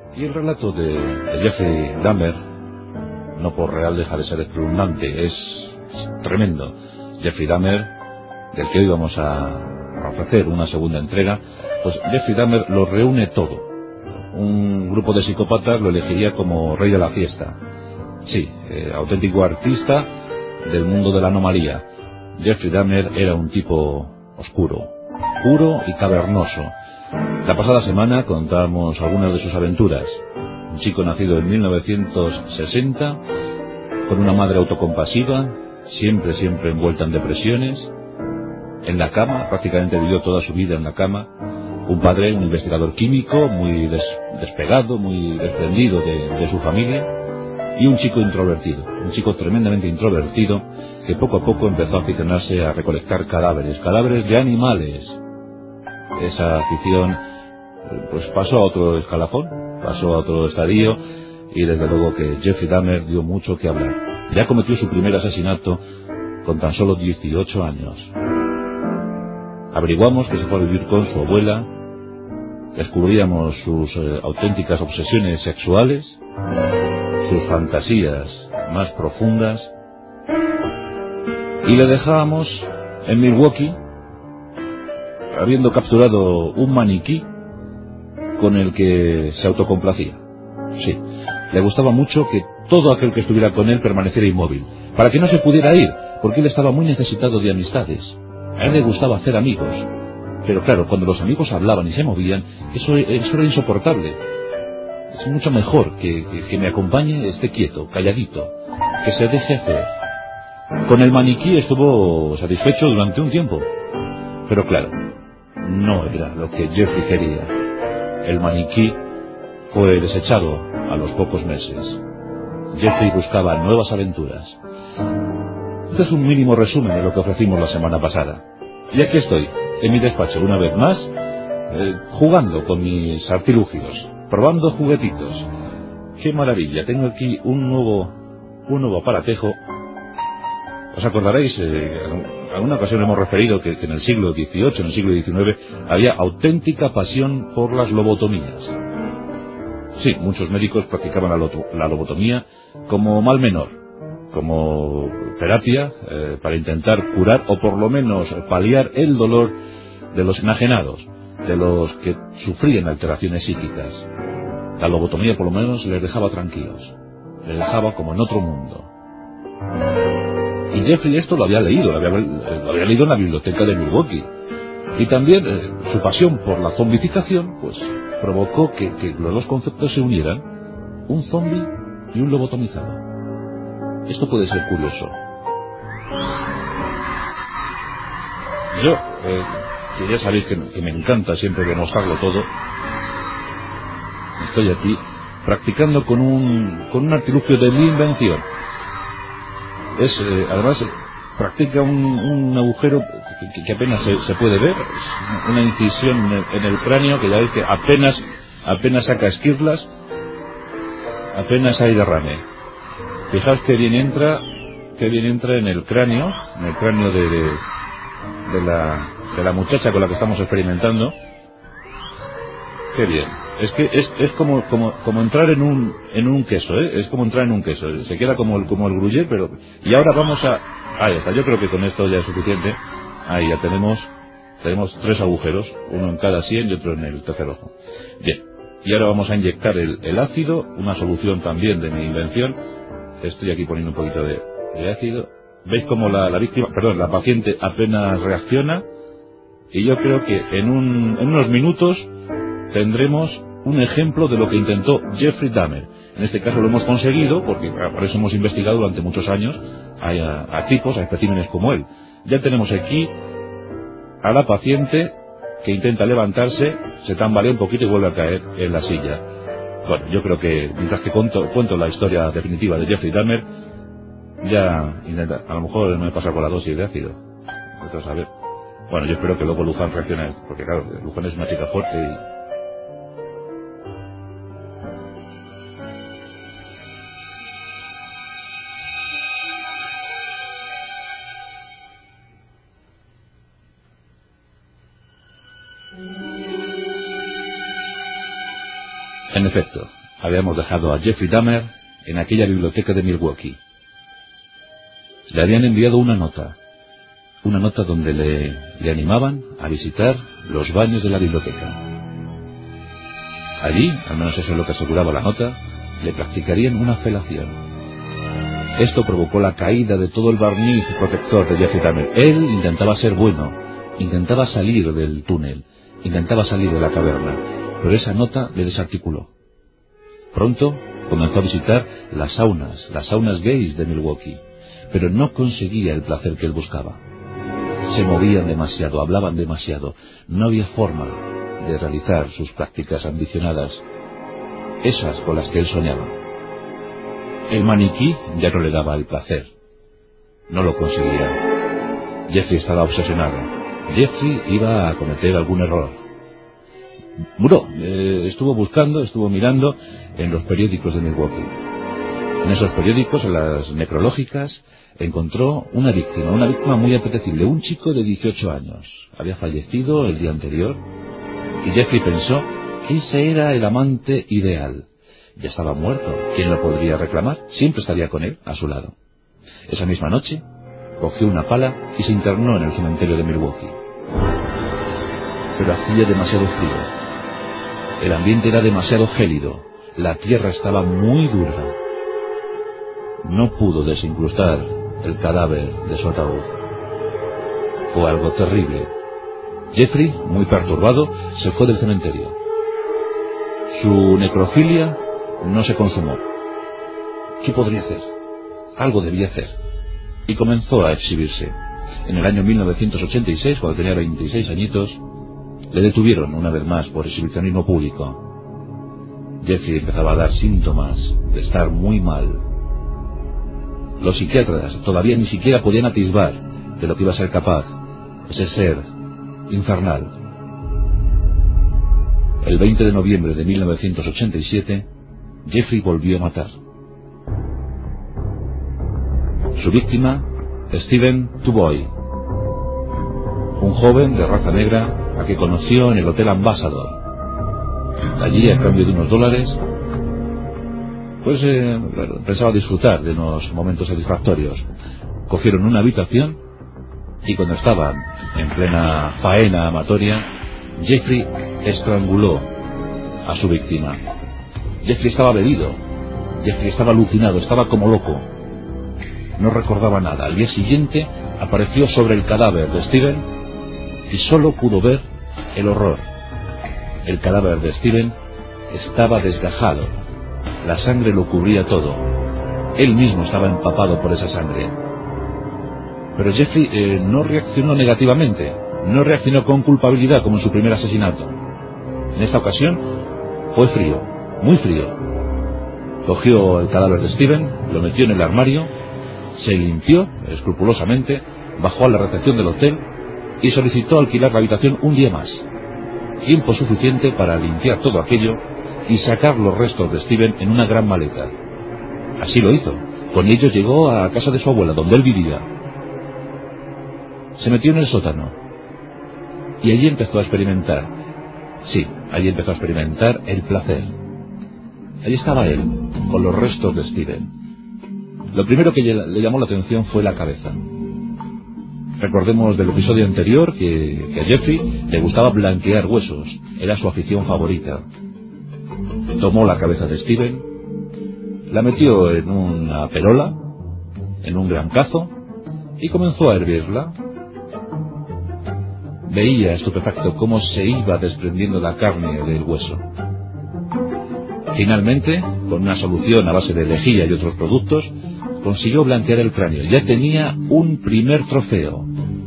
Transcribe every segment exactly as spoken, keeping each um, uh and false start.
Y el relato de, de Jeffrey Dahmer, no por real deja de ser espeluznante, es tremendo. Jeffrey Dahmer, del que hoy vamos a ofrecer una segunda entrega, pues Jeffrey Dahmer lo reúne todo. Un grupo de psicópatas lo elegiría como rey de la fiesta. Sí, eh, auténtico artista del mundo de la anomalía. Jeffrey Dahmer era un tipo oscuro, puro y cavernoso. La pasada semana contamos algunas de sus aventuras. Un chico nacido en mil novecientos sesenta, con una madre autocompasiva, siempre, siempre envuelta en depresiones, en la cama, prácticamente vivió toda su vida en la cama. Un padre, un investigador químico, muy des, despegado, muy desprendido de, de su familia, y un chico introvertido, un chico tremendamente introvertido, que poco a poco empezó a aficionarse a recolectar cadáveres, cadáveres de animales. Esa afición pues pasó a otro escalafón, pasó a otro estadio, y desde luego que Jeffrey Dahmer dio mucho que hablar. Ya cometió su primer asesinato con tan solo dieciocho años. Averiguamos que se fue a vivir con su abuela, descubríamos sus eh, auténticas obsesiones sexuales, sus fantasías más profundas, y le dejábamos en Milwaukee, habiendo capturado un maniquí con el que se autocomplacía. Sí, le gustaba mucho que todo aquel que estuviera con él permaneciera inmóvil, para que no se pudiera ir, porque él estaba muy necesitado de amistades. A él le gustaba hacer amigos, pero claro, cuando los amigos hablaban y se movían, eso, eso era insoportable. Es mucho mejor que, que, que me acompañe, esté quieto, calladito, que se deje hacer. Con el maniquí estuvo satisfecho durante un tiempo, pero claro, no era lo que Jeffrey quería. El maniquí fue desechado a los pocos meses. Jeffrey buscaba nuevas aventuras. Este es un mínimo resumen de lo que ofrecimos la semana pasada. Y aquí estoy, en mi despacho, una vez más, eh, jugando con mis artilugios, probando juguetitos. ¡Qué maravilla! Tengo aquí un nuevo, un nuevo aparatejo. Os acordaréis, eh, en alguna ocasión hemos referido que, que en el siglo dieciocho, en el siglo diecinueve, había auténtica pasión por las lobotomías. Sí, muchos médicos practicaban la, loto, la lobotomía como mal menor, como terapia eh, para intentar curar o por lo menos paliar el dolor de los enajenados, de los que sufrían alteraciones psíquicas. La lobotomía por lo menos les dejaba tranquilos, les dejaba como en otro mundo. Y Jeffrey esto lo había leído, lo había, lo había leído en la biblioteca de Milwaukee. Y también eh, su pasión por la zombificación pues provocó que, que los dos conceptos se unieran, un zombi y un lobotomizado. Esto puede ser curioso. Yo, eh, que ya sabéis que, que me encanta siempre demostrarlo todo, estoy aquí practicando con un, con un artilugio de mi invención. Es, eh, además, practica un, un agujero que, que apenas se, se puede ver, es una incisión en el, en el cráneo que ya veis que apenas, apenas saca esquirlas, apenas hay derrame. Fijaos que bien entra, que bien entra en el cráneo, en el cráneo de, de, de la, de la muchacha con la que estamos experimentando. Qué bien. Es que es, es como, como, como entrar en un, en un queso, ¿eh? Es como entrar en un queso. Se queda como el, como el gruyère, pero, y ahora vamos a, ahí está. Yo creo que con esto ya es suficiente. Ahí ya tenemos, tenemos tres agujeros, uno en cada sien y otro en el tercer ojo. Bien. Y ahora vamos a inyectar el, el ácido, una solución también de mi invención. Estoy aquí poniendo un poquito de, de ácido. ¿Veis cómo la, la víctima, perdón, la paciente apenas reacciona? Y yo creo que en un, en unos minutos tendremos un ejemplo de lo que intentó Jeffrey Dahmer. En este caso lo hemos conseguido, porque por eso hemos investigado durante muchos años a, a, a tipos, a especímenes como él. Ya tenemos aquí a la paciente que intenta levantarse, se tambalea un poquito y vuelve a caer en la silla. Bueno, yo creo que mientras que cuento, cuento la historia definitiva de Jeffrey Dahmer, ya intenta, a lo mejor me pasa con la dosis de ácido. Entonces, a ver. Bueno, yo espero que luego Luján reaccione, porque claro, Luján es una chica fuerte y... En efecto, habíamos dejado a Jeffrey Dahmer en aquella biblioteca de Milwaukee. Le habían enviado una nota, una nota donde le, le animaban a visitar los baños de la biblioteca. Allí, al menos eso es lo que aseguraba la nota, le practicarían una felación. Esto provocó la caída de todo el barniz protector de Jeffrey Dahmer. Él intentaba ser bueno, intentaba salir del túnel, intentaba salir de la caverna, pero esa nota le desarticuló. Pronto comenzó a visitar las saunas, las saunas gays de Milwaukee, pero no conseguía el placer que él buscaba. Se movían demasiado, hablaban demasiado, no había forma de realizar sus prácticas ambicionadas, esas con las que él soñaba. El maniquí ya no le daba el placer, no lo conseguía. Jeffrey estaba obsesionado. Jeffrey iba a cometer algún error. Muró, eh, estuvo buscando, estuvo mirando en los periódicos de Milwaukee. En esos periódicos, en las necrológicas, encontró una víctima, una víctima muy apetecible, un chico de dieciocho años. Había fallecido el día anterior y Jeffrey pensó que ese era el amante ideal. Ya estaba muerto, ¿quién lo podría reclamar? Siempre estaría con él, a su lado. Esa misma noche, cogió una pala y se internó en el cementerio de Milwaukee. Pero hacía demasiado frío. El ambiente era demasiado gélido. La tierra estaba muy dura. No pudo desincrustar el cadáver de su ataúd. Fue algo terrible. Jeffrey, muy perturbado, se fue del cementerio. Su necrofilia no se consumó. ¿Qué podría hacer? Algo debía hacer. Y comenzó a exhibirse. En el año mil novecientos ochenta y seis, cuando tenía veintiséis añitos, le detuvieron una vez más por exhibicionismo público. Jeffrey empezaba a dar síntomas de estar muy mal. Los psiquiatras todavía ni siquiera podían atisbar de lo que iba a ser capaz ese ser infernal. El veinte de noviembre de mil novecientos ochenta y siete, Jeffrey volvió a matar. Su víctima, Stephen Tuboy, un joven de raza negra a que conoció en el Hotel Ambassador. Allí, a cambio de unos dólares, pues eh, pensaba disfrutar de unos momentos satisfactorios. Cogieron una habitación y cuando estaban en plena faena amatoria, Jeffrey estranguló a su víctima. Jeffrey estaba bebido, Jeffrey estaba alucinado, estaba como loco. No recordaba nada. Al día siguiente apareció sobre el cadáver de Stephen y solo pudo ver el horror. El cadáver de Stephen estaba desgajado. La sangre lo cubría todo. Él mismo estaba empapado por esa sangre. Pero Jeffrey eh, no reaccionó negativamente. No reaccionó con culpabilidad como en su primer asesinato. En esta ocasión fue frío, muy frío. Cogió el cadáver de Stephen, lo metió en el armario, se limpió escrupulosamente, bajó a la recepción del hotel y solicitó alquilar la habitación un día más. Tiempo suficiente para limpiar todo aquello y sacar los restos de Stephen en una gran maleta. Así lo hizo. Con ello llegó a casa de su abuela, donde él vivía. Se metió en el sótano y allí empezó a experimentar. Sí, allí empezó a experimentar el placer. Allí estaba él, con los restos de Stephen. Lo primero que le llamó la atención fue la cabeza. Recordemos del episodio anterior que, que a Jeffrey le gustaba blanquear huesos. Era su afición favorita. Tomó la cabeza de Stephen, la metió en una perola, en un gran cazo, y comenzó a hervirla. Veía estupefacto cómo se iba desprendiendo la carne del hueso. Finalmente, con una solución a base de lejía y otros productos, consiguió blanquear el cráneo. Ya tenía un primer trofeo.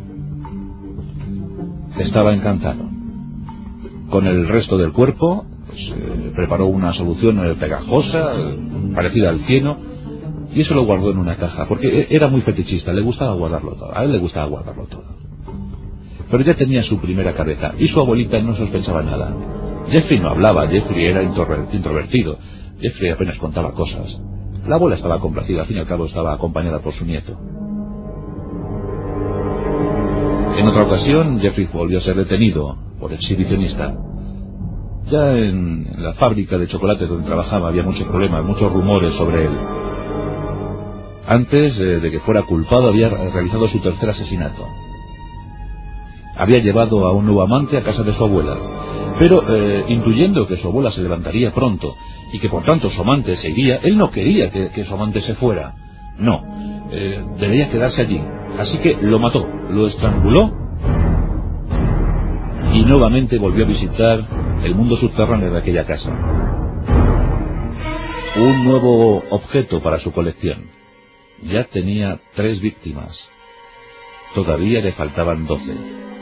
Estaba encantado. Con el resto del cuerpo, pues, eh, preparó una solución eh, pegajosa, eh, parecida al cieno, y eso lo guardó en una caja, porque era muy fetichista, le gustaba guardarlo todo. A él le gustaba guardarlo todo. Pero ya tenía su primera cabeza, y su abuelita no sospechaba nada. Jeffrey no hablaba, Jeffrey era introvertido, Jeffrey apenas contaba cosas. La abuela estaba complacida, al fin y al cabo estaba acompañada por su nieto. En otra ocasión, Jeffrey volvió a ser detenido por exhibicionista. ya en la fábrica de chocolate donde trabajaba había muchos problemas, muchos rumores sobre él. Antes eh, de que fuera culpado había realizado su tercer asesinato. Había llevado a un nuevo amante a casa de su abuela, pero eh, intuyendo que su abuela se levantaría pronto y que por tanto su amante se iría, él no quería que, que su amante se fuera. No, eh, debía quedarse allí. Así que lo mató, lo estranguló y nuevamente volvió a visitar el mundo subterráneo de aquella casa. Un nuevo objeto para su colección. Ya tenía tres víctimas. Todavía le faltaban doce.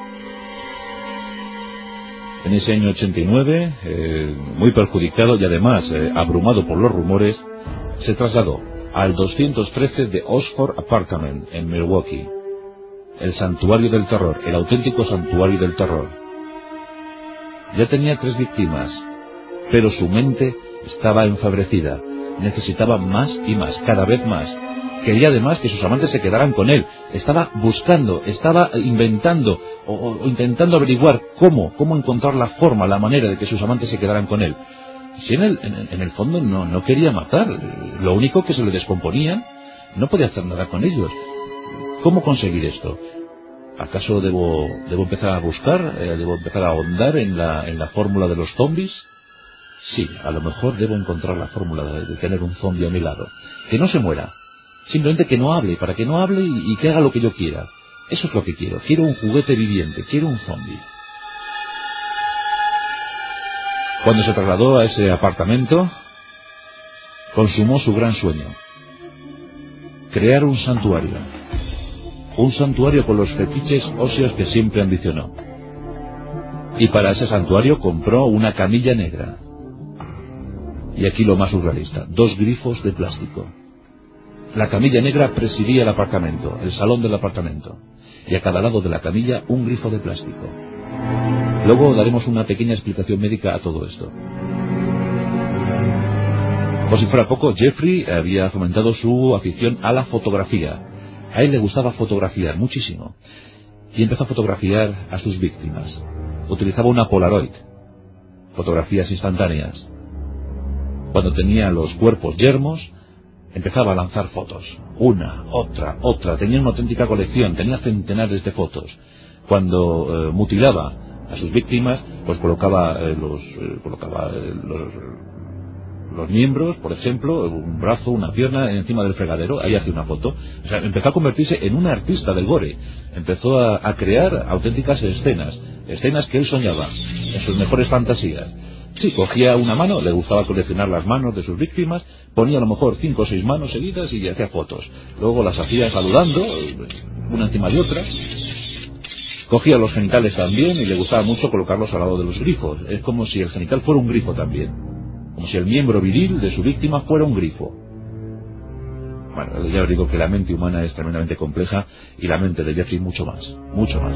En ese año ochenta y nueve, eh, muy perjudicado y además eh, abrumado por los rumores, se trasladó al doscientos trece de Oxford Apartment en Milwaukee. El santuario del terror, el auténtico santuario del terror. Ya tenía tres víctimas, pero su mente estaba enfebrecida. Necesitaba más y más, cada vez más. Quería además que sus amantes se quedaran con él. Estaba buscando, estaba inventando o, o intentando averiguar cómo, cómo encontrar la forma, la manera de que sus amantes se quedaran con él. Si en el, en, en el fondo no, no quería matar, lo único que se le descomponían, no podía hacer nada con ellos. ¿Cómo conseguir esto? ¿Acaso debo, debo empezar a buscar, eh, debo empezar a ahondar en la, en la fórmula de los zombies? Sí, a lo mejor debo encontrar la fórmula de, de tener un zombie a mi lado. Que no se muera. Simplemente que no hable, para que no hable y, y que haga lo que yo quiera. Eso es lo que quiero. Quiero un juguete viviente, quiero un zombie. Cuando se trasladó a ese apartamento, consumó su gran sueño. Crear un santuario. Un santuario con los fetiches óseos que siempre ambicionó. Y para ese santuario compró una camilla negra. Y aquí lo más surrealista, dos grifos de plástico. La camilla negra presidía el apartamento, el salón del apartamento, y a cada lado de la camilla un grifo de plástico. Luego daremos una pequeña explicación médica a todo esto. Por si fuera poco, Jeffrey había fomentado su afición a la fotografía. A él le gustaba fotografiar muchísimo, y empezó a fotografiar a sus víctimas. Utilizaba una Polaroid, fotografías instantáneas. Cuando tenía los cuerpos yermos, empezaba a lanzar fotos, una, otra, otra. Tenía una auténtica colección, tenía centenares de fotos. Cuando eh, mutilaba a sus víctimas, pues colocaba eh, los eh, colocaba eh, los, los miembros, por ejemplo, un brazo, una pierna encima del fregadero, ahí hacía una foto. O sea, empezó a convertirse en un artista del gore. Empezó a, a crear auténticas escenas, escenas que él soñaba, en sus mejores fantasías. Sí, cogía una mano, le gustaba coleccionar las manos de sus víctimas, ponía a lo mejor cinco o seis manos seguidas y hacía fotos. Luego las hacía saludando, una encima de otra. Cogía los genitales también y le gustaba mucho colocarlos al lado de los grifos. Es como si el genital fuera un grifo también. Como si el miembro viril de su víctima fuera un grifo. Bueno, ya os digo que la mente humana es tremendamente compleja y la mente de Jeffrey mucho más, mucho más.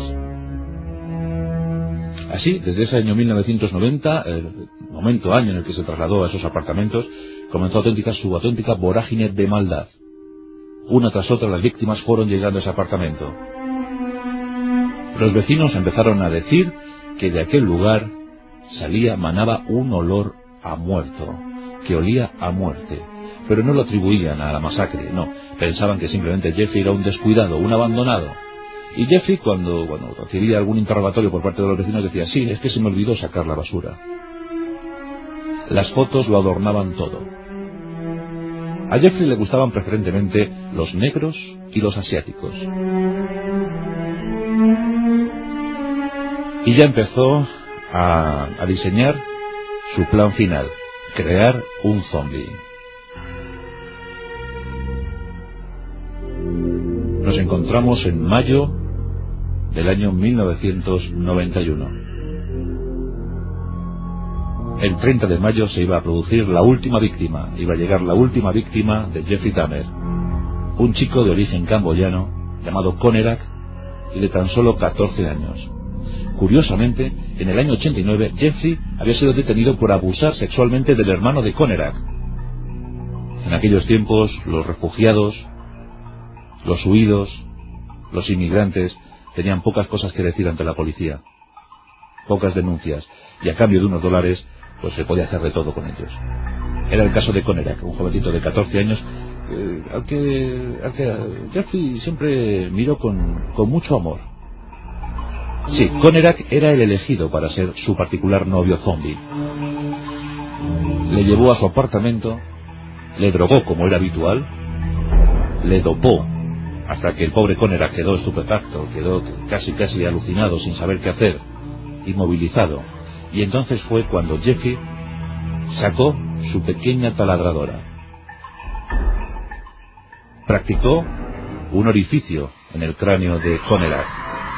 Así, desde ese año mil novecientos noventa, el momento, año en el que se trasladó a esos apartamentos, comenzó a auténtica, su auténtica vorágine de maldad. Una tras otra las víctimas fueron llegando a ese apartamento. Los vecinos empezaron a decir que de aquel lugar salía, manaba un olor a muerto, que olía a muerte. Pero no lo atribuían a la masacre, no. Pensaban que simplemente Jeffrey era un descuidado, un abandonado. Y Jeffrey, cuando, cuando recibía algún interrogatorio por parte de los vecinos, decía, sí, es que se me olvidó sacar la basura. Las fotos lo adornaban todo. A Jeffrey le gustaban preferentemente los negros y los asiáticos. Y ya empezó a, a diseñar su plan final, crear un zombie. Nos encontramos en mayo del año mil novecientos noventa y uno. El treinta de mayo se iba a producir la última víctima, iba a llegar la última víctima de Jeffrey Dahmer, un chico de origen camboyano llamado Conerak y de tan solo catorce años. Curiosamente, en el año ochenta y nueve, Jeffrey había sido detenido por abusar sexualmente del hermano de Conerak. En aquellos tiempos, los refugiados, los huidos, los inmigrantes tenían pocas cosas que decir ante la policía, pocas denuncias, y a cambio de unos dólares pues se podía hacer de todo con ellos. Era el caso de Conerak, un jovencito de catorce años, eh, al que, al que Jeffrey siempre miró con, con mucho amor. Sí, Conerak era el elegido para ser su particular novio zombie. Le llevó a su apartamento, le drogó como era habitual, le dopó hasta que el pobre Conerak quedó estupefacto, quedó casi casi alucinado, sin saber qué hacer, inmovilizado. Y entonces fue cuando Jeffrey sacó su pequeña taladradora. Practicó un orificio en el cráneo de Conerak.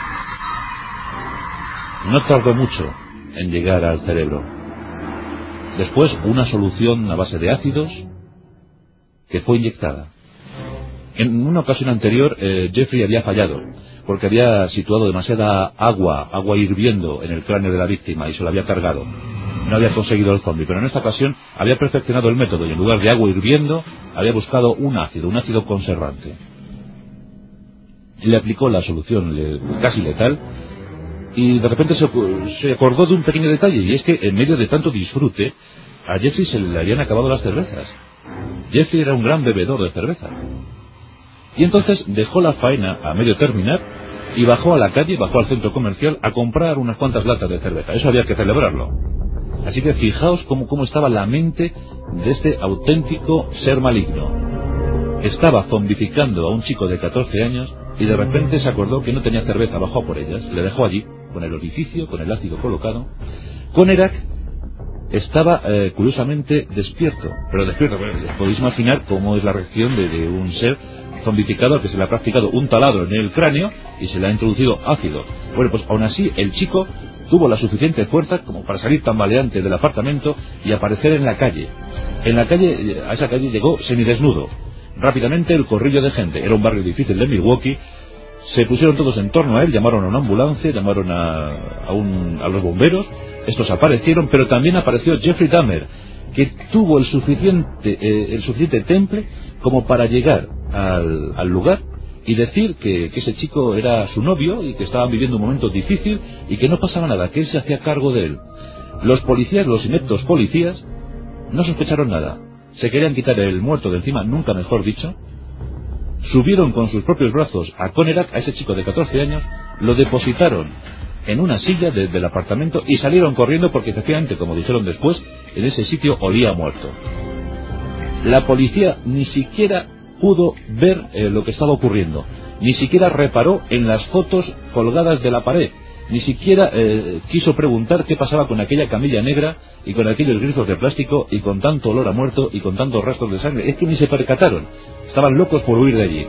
No tardó mucho en llegar al cerebro. Después, una solución a base de ácidos que fue inyectada. En una ocasión anterior, eh, Jeffrey había fallado, porque había situado demasiada agua, agua hirviendo en el cráneo de la víctima y se lo había cargado. No había conseguido el zombie, pero en esta ocasión había perfeccionado el método y en lugar de agua hirviendo, había buscado un ácido, un ácido conservante. Le aplicó la solución le, casi letal y de repente se, se acordó de un pequeño detalle, y es que en medio de tanto disfrute, a Jeffrey se le habían acabado las cervezas. Jeffrey era un gran bebedor de cerveza. Y entonces dejó la faena a medio terminar y bajó a la calle, bajó al centro comercial a comprar unas cuantas latas de cerveza. Eso había que celebrarlo. Así que fijaos cómo, cómo estaba la mente de este auténtico ser maligno. Estaba zombificando a un chico de catorce años y de repente se acordó que no tenía cerveza, bajó por ellas, le dejó allí, con el orificio, con el ácido colocado. Conerak estaba eh, curiosamente despierto, pero despierto, bueno, podéis imaginar cómo es la reacción de, de un ser zombificado al que se le ha practicado un taladro en el cráneo y se le ha introducido ácido. Bueno, pues aún así el chico tuvo la suficiente fuerza como para salir tambaleante del apartamento y aparecer en la calle. En la calle, a esa calle llegó semidesnudo. Rápidamente el corrillo de gente, era un barrio difícil de Milwaukee, se pusieron todos en torno a él, llamaron a una ambulancia, llamaron a, a, un, a los bomberos. Estos aparecieron, pero también apareció Jeffrey Dahmer, que tuvo el suficiente, eh, el suficiente temple como para llegar al, al lugar y decir que, que ese chico era su novio y que estaban viviendo un momento difícil y que no pasaba nada, que él se hacía cargo de él. Los policías, los ineptos policías, no sospecharon nada. Se querían quitar el muerto de encima, nunca mejor dicho. Subieron con sus propios brazos a Conerak, a ese chico de catorce años, lo depositaron en una silla de, del apartamento y salieron corriendo porque efectivamente, como dijeron después, en ese sitio olía muerto. La policía ni siquiera pudo ver eh, lo que estaba ocurriendo, ni siquiera reparó en las fotos colgadas de la pared, ni siquiera eh, quiso preguntar qué pasaba con aquella camilla negra y con aquellos grifos de plástico y con tanto olor a muerto y con tantos rastros de sangre. Es que ni se percataron, estaban locos por huir de allí.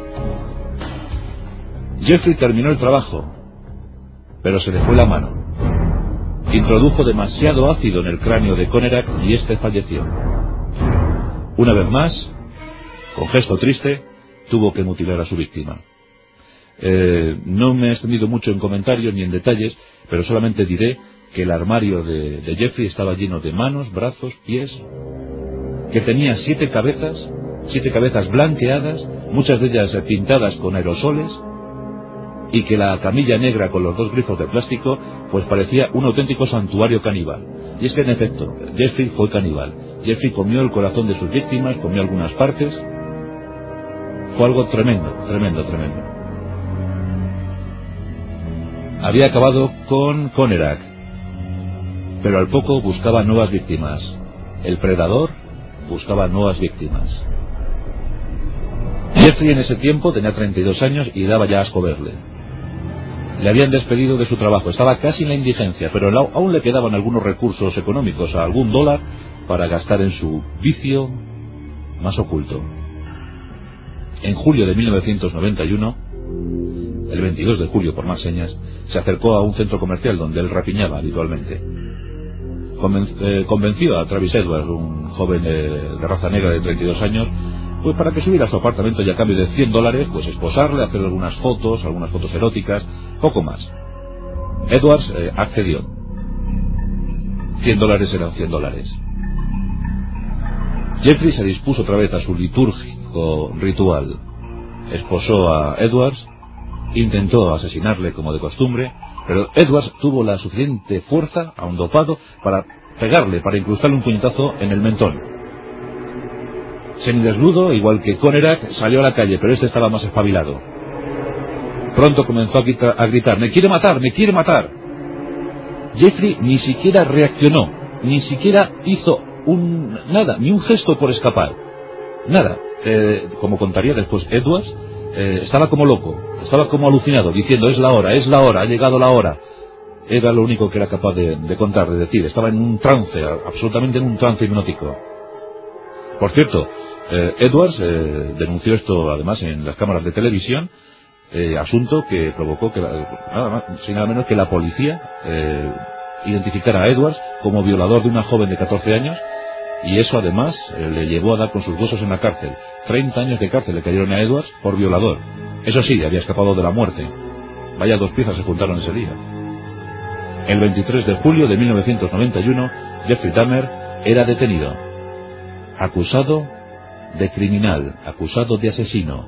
Jeffrey terminó el trabajo, pero se le fue la mano. Introdujo demasiado ácido en el cráneo de Conerak y este falleció. Una vez más, con gesto triste, tuvo que mutilar a su víctima. Eh, no me he extendido mucho en comentarios ni en detalles, pero solamente diré que el armario de, de Jeffrey estaba lleno de manos, brazos, pies, que tenía siete cabezas, siete cabezas blanqueadas, muchas de ellas pintadas con aerosoles, y que la camilla negra con los dos grifos de plástico pues parecía un auténtico santuario caníbal. Y es que en efecto, Jeffrey fue caníbal. Jeffrey comió el corazón de sus víctimas, comió algunas partes. Fue algo tremendo, tremendo, tremendo. Había acabado con Conerak, pero al poco buscaba nuevas víctimas. El predador buscaba nuevas víctimas. Jeffrey en ese tiempo tenía treinta y dos años y daba ya asco verle. Le habían despedido de su trabajo, estaba casi en la indigencia, pero aún le quedaban algunos recursos económicos, algún dólar, para gastar en su vicio más oculto. En julio de mil novecientos noventa y uno, el veintidós de julio por más señas, se acercó a un centro comercial donde él rapiñaba habitualmente. Conven eh, convenció a Travis Edwards, un joven eh, de raza negra de treinta y dos años, pues para que subiera a su apartamento y a cambio de cien dólares, pues esposarle, hacer algunas fotos, algunas fotos eróticas, poco más. Edwards eh, accedió. cien dólares eran cien dólares. Jeffrey se dispuso otra vez a su litúrgico ritual. Esposó a Edwards, intentó asesinarle como de costumbre, pero Edwards tuvo la suficiente fuerza, aun dopado, para pegarle, para incrustarle un puñetazo en el mentón. Semidesnudo, igual que Conerak, salió a la calle, pero este estaba más espabilado. Pronto comenzó a gritar, a gritar, ¡me quiere matar, me quiere matar! Jeffrey ni siquiera reaccionó, ni siquiera hizo un nada, ni un gesto por escapar. Nada. Eh, como contaría después Edwards, eh, estaba como loco, estaba como alucinado, diciendo, es la hora, es la hora, ha llegado la hora. Era lo único que era capaz de, de contar, de decir. Estaba en un trance, absolutamente en un trance hipnótico. Por cierto, eh, Edwards eh, denunció esto además en las cámaras de televisión, eh, asunto que provocó que, nada más, sin nada menos que la policía eh, identificara a Edwards como violador de una joven de catorce años, y eso además eh, le llevó a dar con sus huesos en la cárcel. treinta años de cárcel le cayeron a Edwards por violador. Eso sí, había escapado de la muerte. Vaya dos piezas se juntaron ese día. El veintitrés de julio de mil novecientos noventa y uno, Jeffrey Dahmer era detenido, acusado de criminal, acusado de asesino.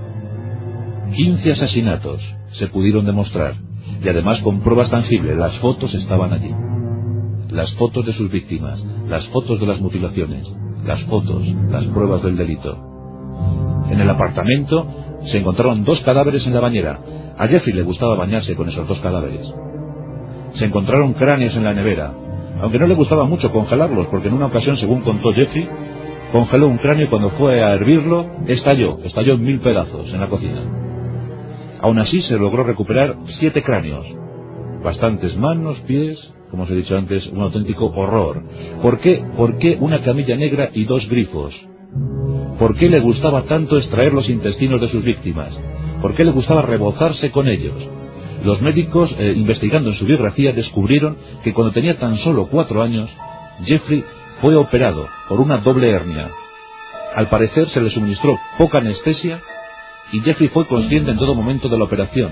quince asesinatos se pudieron demostrar, y además con pruebas tangibles. Las fotos estaban allí. Las fotos de sus víctimas, las fotos de las mutilaciones, las fotos, las pruebas del delito. En el apartamento se encontraron dos cadáveres en la bañera. A Jeffrey le gustaba bañarse con esos dos cadáveres. Se encontraron cráneos en la nevera, aunque no le gustaba mucho congelarlos, porque en una ocasión, según contó Jeffrey, congeló un cráneo y cuando fue a hervirlo, estalló, estalló en mil pedazos en la cocina. Aún así se logró recuperar siete cráneos, bastantes manos, pies, como os he dicho antes, un auténtico horror. ¿Por qué? ¿Por qué una camilla negra y dos grifos? ¿Por qué le gustaba tanto extraer los intestinos de sus víctimas? ¿Por qué le gustaba rebozarse con ellos? Los médicos, eh, investigando en su biografía, descubrieron que cuando tenía tan solo cuatro años, Jeffrey fue operado por una doble hernia. Al parecer se le suministró poca anestesia y Jeffrey fue consciente en todo momento de la operación.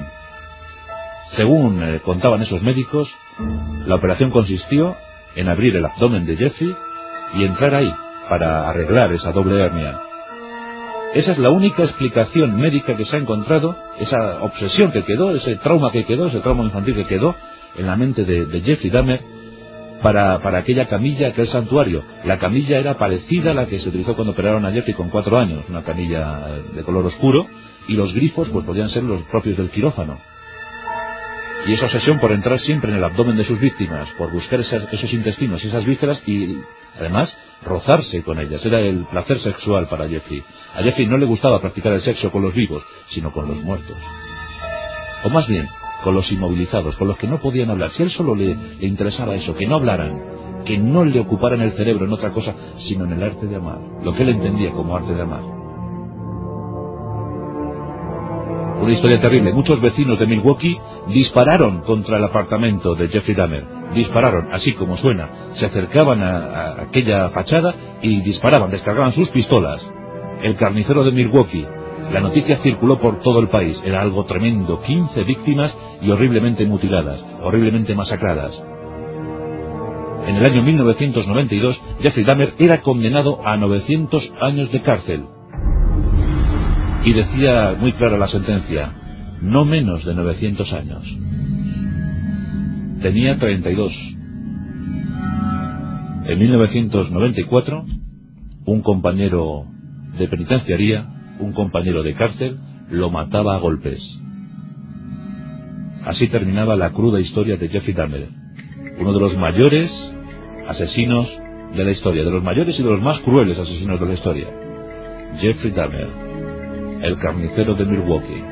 Según eh, contaban esos médicos, la operación consistió en abrir el abdomen de Jeffrey y entrar ahí para arreglar esa doble hernia. Esa es la única explicación médica que se ha encontrado, esa obsesión que quedó, ese trauma que quedó, ese trauma infantil que quedó en la mente de, de Jeffrey Dahmer para, para aquella camilla, aquel santuario. La camilla era parecida a la que se utilizó cuando operaron a Jeffrey con cuatro años, una camilla de color oscuro, y los grifos pues podían ser los propios del quirófano. Y esa obsesión por entrar siempre en el abdomen de sus víctimas, por buscar esas, esos intestinos, esas vísceras y además rozarse con ellas, era el placer sexual para Jeffrey. A Jeffrey no le gustaba practicar el sexo con los vivos, sino con los muertos. O más bien, con los inmovilizados, con los que no podían hablar. Si a él solo le, le interesaba eso, que no hablaran, que no le ocuparan el cerebro en otra cosa, sino en el arte de amar, lo que él entendía como arte de amar. Una historia terrible. Muchos vecinos de Milwaukee dispararon contra el apartamento de Jeffrey Dahmer. Dispararon, así como suena. Se acercaban a, a aquella fachada y disparaban, descargaban sus pistolas. El carnicero de Milwaukee. La noticia circuló por todo el país. Era algo tremendo. quince víctimas y horriblemente mutiladas, horriblemente masacradas. En el año mil novecientos noventa y dos, Jeffrey Dahmer era condenado a novecientos años de cárcel. Y decía muy clara la sentencia, no menos de novecientos años. Tenía treinta y dos. En mil novecientos noventa y cuatro, un compañero de penitenciaría, un compañero de cárcel, lo mataba a golpes. Así terminaba la cruda historia de Jeffrey Dahmer, uno de los mayores asesinos de la historia, de los mayores y de los más crueles asesinos de la historia. Jeffrey Dahmer, el carnicero de Milwaukee.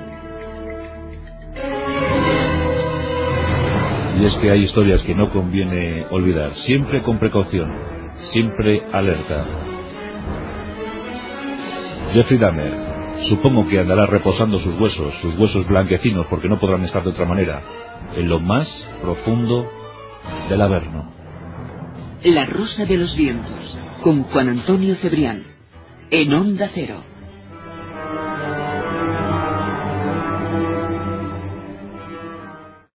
Y es que hay historias que no conviene olvidar, siempre con precaución, siempre alerta. Jeffrey Dahmer, supongo que andará reposando sus huesos, sus huesos blanquecinos, porque no podrán estar de otra manera, en lo más profundo del Averno. La Rosa de los Vientos, con Juan Antonio Cebrián, en Onda Cero.